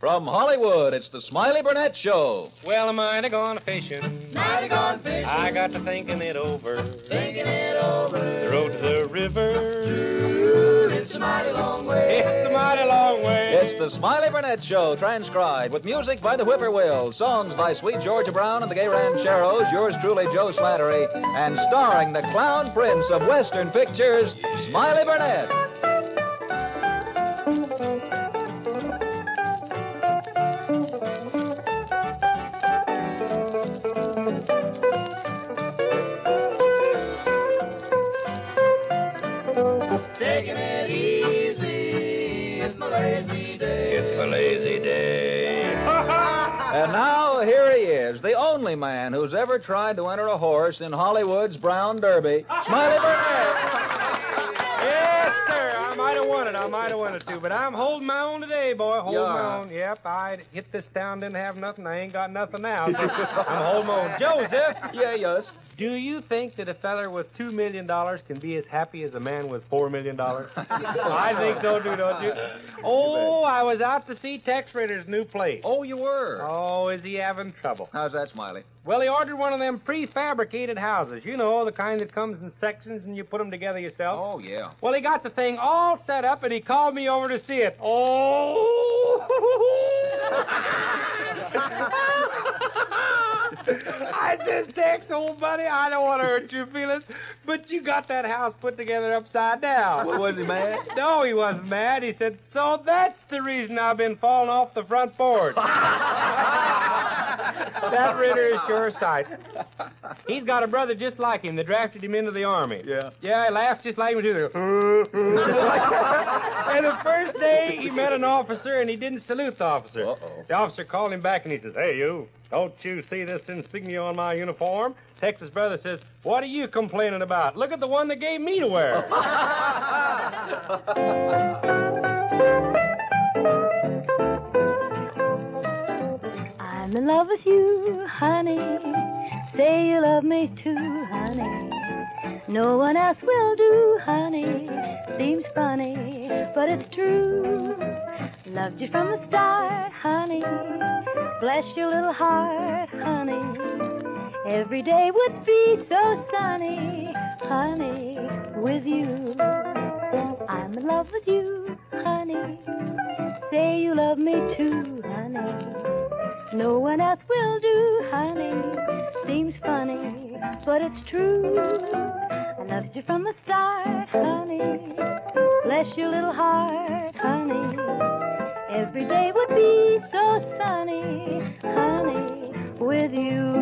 From Hollywood, it's the Smiley Burnett Show. Well, I might have gone fishing. Might have gone fishing. I got to thinking it over. Thinking it over. The road to the river. It's a mighty long way. It's a mighty long way. It's the Smiley Burnett Show, transcribed with music by the Whippoorwills, songs by Sweet Georgia Brown and the Gay Rancheros, yours truly, Joe Slattery, and starring the Clown Prince of Western pictures, Smiley Burnett. Taking it easy. It's my lazy day. It's a lazy day. And now, here he is, the only man who's ever tried to enter a horse in Hollywood's Brown Derby, Smiley Burnett. Yes, sir. I might have won it too, but I'm holding my own today, boy. Holding my own. Yep, I hit this town, didn't have nothing. I ain't got nothing now. I'm holding my own. Joseph. Yeah, yes. Do you think that a feller with $2 million can be as happy as a man with $4 million? I think so, too, don't you? Oh, I was out to see Tex Ritter's new place. Oh, you were? Oh, is he having trouble? How's that, Smiley? Well, he ordered one of them prefabricated houses. You know, the kind that comes in sections and you put them together yourself. Oh, yeah. Well, he got the thing all set up and he called me over to see it. Oh! I said, Tex, old buddy, I don't want to hurt your feelings, but you got that house put together upside down. Well, was he mad? No, he wasn't mad. He said, so that's the reason I've been falling off the front porch. That Ritter is sure sight. He's got a brother just like him that drafted him into the Army. Yeah. Yeah, he laughs just like him, too. And the first day he met an officer and he didn't salute the officer. Uh-oh. The officer called him back and he says, hey, you, don't you see this insignia on my uniform? Texas brother says, what are you complaining about? Look at the one that gave me to wear. I'm in love with you, honey. Say you love me too, honey. No one else will do, honey. Seems funny, but it's true. Loved you from the start, honey. Bless your little heart, honey. Every day would be so sunny, honey, with you. I'm in love with you, honey. Say you love me too, honey. No one else will do, honey. Seems funny, but it's true. I loved you from the start, honey. Bless your little heart, honey. Every day would be so sunny, honey, with you.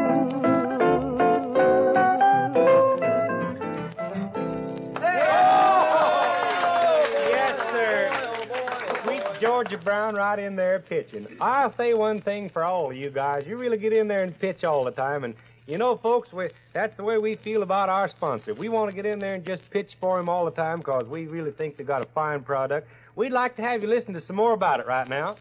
Georgia Brown right in there pitching. I'll say one thing for all of you guys. You really get in there and pitch all the time. And, you know, folks, that's the way we feel about our sponsor. We want to get in there and just pitch for him all the time because we really think they've got a fine product. We'd like to have you listen to some more about it right now.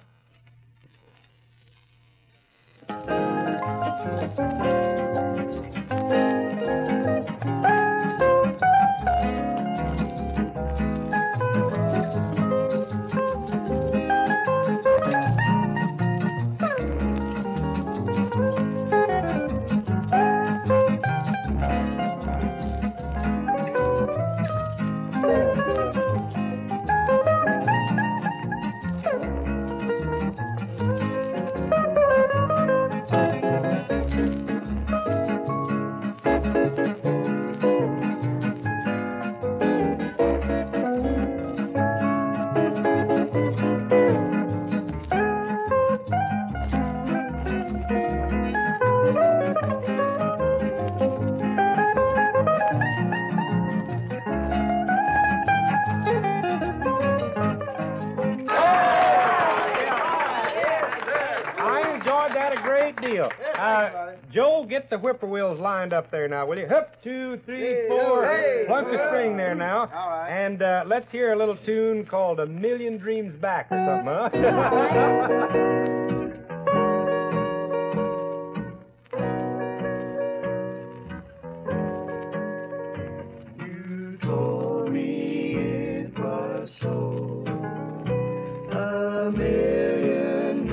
Joe, get the whippoorwills lined up there now, will you? Hup, 2, 3, 4. Hey, Plunk the string there now. All right. And let's hear a little tune called A Million Dreams Back or something, huh? You told me it was so. A million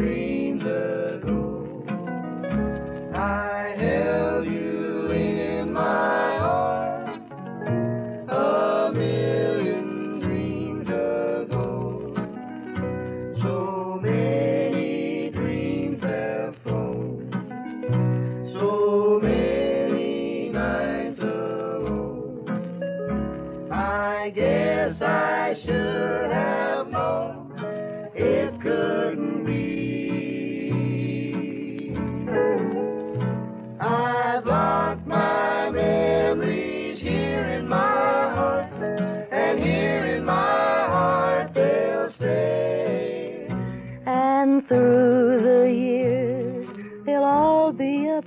And through the years, they'll all be a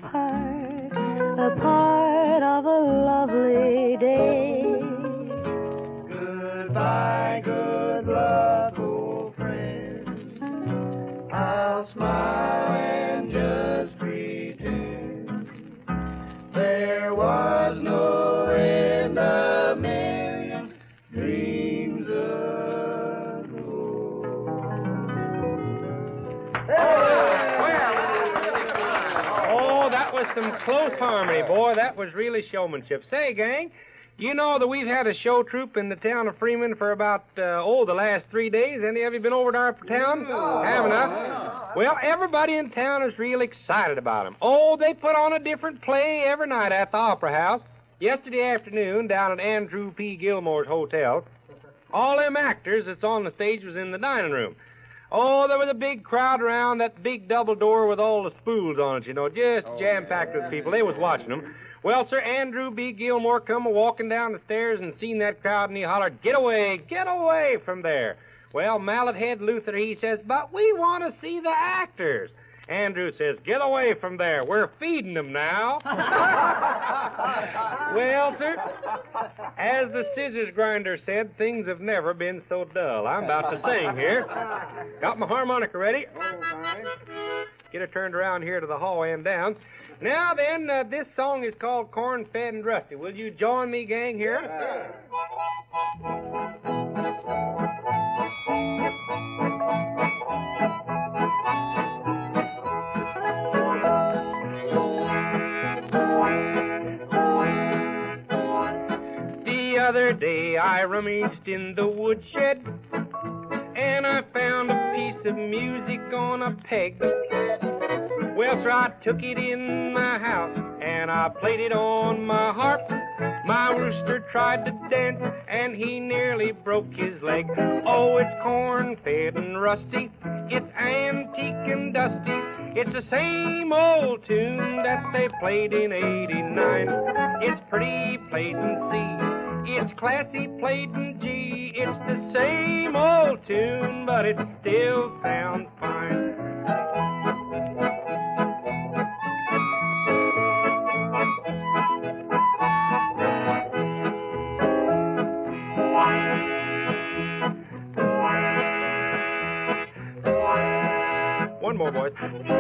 part of a lovely day. Goodbye, good luck, old friend. I'll smile and just pretend there was no end a million dreams ago. Oh, that was some close harmony, boy. That was really showmanship. Say, gang, you know that we've had a show troupe in the town of Freeman for about, the last 3 days. Any of you been over to our town? Haven't I? Well, everybody in town is real excited about them. Oh, they put on a different play every night at the Opera House. Yesterday afternoon, down at Andrew P. Gilmore's hotel, all them actors that's on the stage was in the dining room. Oh, there was a big crowd around that big double door with all the spools on it, you know, just jam-packed with people. They was watching them. Well, sir, Andrew B. Gilmore come a-walking down the stairs and seen that crowd, and he hollered, get away from there. Well, Mallet Head Luther, he says, but we want to see the actors. Andrew says, get away from there. We're feeding them now. Well, sir, as the scissors grinder said, things have never been so dull. I'm about to sing here. Got my harmonica ready. Get her turned around here to the hallway and down. Now then, this song is called Corn Fed and Rusty. Will you join me, gang, here? The other day I rummaged in the woodshed and I found a piece of music on a peg. Well, sir, I took it in my house and I played it on my harp. My rooster tried to dance and he nearly broke his leg. Oh, it's corn-fed and rusty. It's antique and dusty. It's the same old tune that they played in '89. It's pretty played in C. It's classy played in G. It's the same old tune, but it still sounds fine. One more, boys.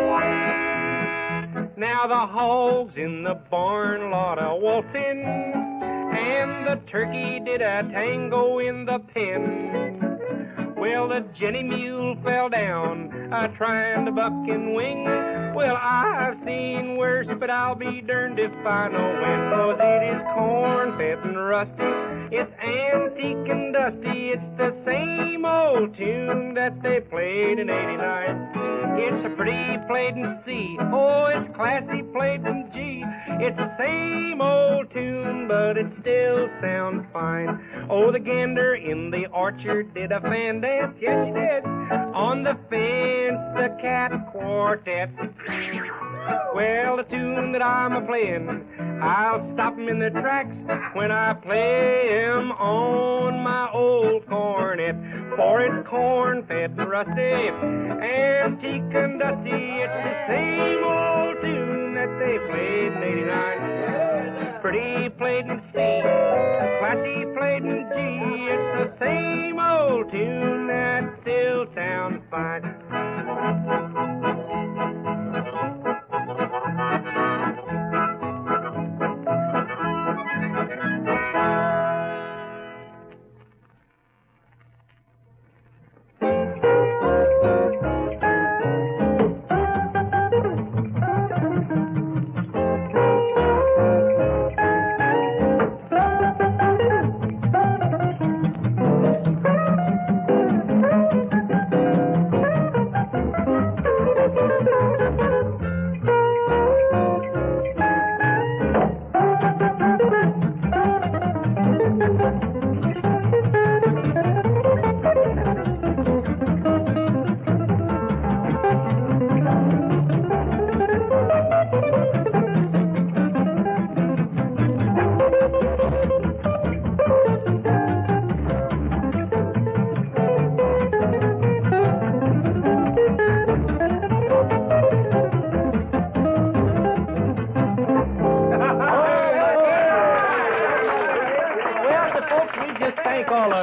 Now the hogs in the barn lot a waltzing, and the turkey did a tango in the pen. Well, the Jenny mule fell down, trying to buck and wing. Well, I've seen worse, but I'll be darned if I know when. 'Cause it is corn-fed and rusty. It's antique and dusty. It's the same old tune that they played in '89. It's a pretty played in C. Oh, it's classy played in G. It's the same old tune, but it still sounds fine. Oh, the gander in the orchard did a fan dance, yes, she did. On the fence, the cat quartet. Well, the tune that I'm a-playing, I'll stop 'em in their tracks when I play 'em on my old cornet. For it's corn-fed and rusty, antique and dusty. It's the same old tune that they played in '89. Pretty played in C, classy played in G. It's the same old tune that still sounds fine.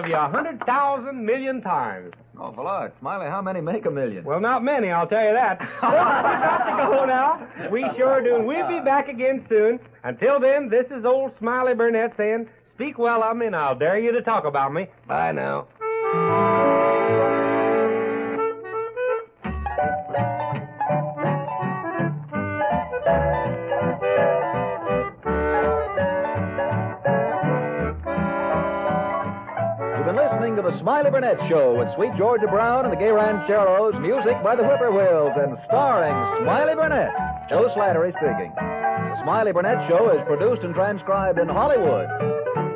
love you 100,000 million times. Awful lot. Smiley, how many make a million? Well, not many, I'll tell you that. Well, we got to go now. We sure do. We'll be back again soon. Until then, this is old Smiley Burnett saying, speak well of me, and I'll dare you to talk about me. Bye now. You've been listening to the Smiley Burnett Show with Sweet Georgia Brown and the Gay Rancheros, music by the Whippoorwills, and starring Smiley Burnett. Joe Slattery speaking. The Smiley Burnett Show is produced and transcribed in Hollywood.